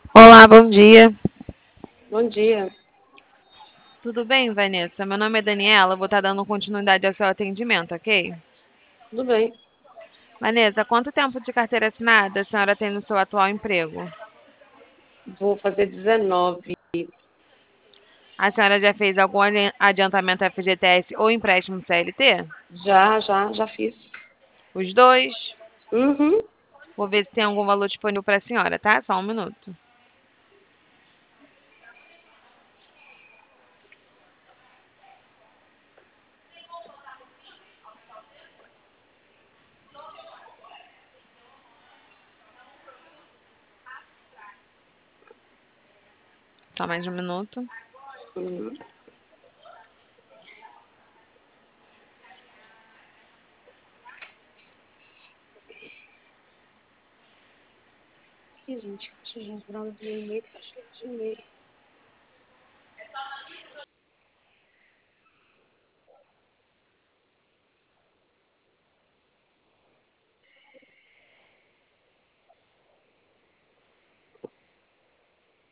Olá, bom dia. Bom dia. Tudo bem, Vanessa? Meu nome é Daniela, vou estar dando continuidade ao seu atendimento, ok? Tudo bem. Vanessa, quanto tempo de carteira assinada a senhora tem no seu atual emprego? Vou fazer 19. A senhora já fez algum adiantamento FGTS ou empréstimo CLT? Já fiz. Os dois? Uhum. Vou ver se tem algum valor disponível para a senhora, tá? Só um minuto. Só mais um minuto. Uhum. Ih, gente, caixa geral do e-mail, caixa de e-mail.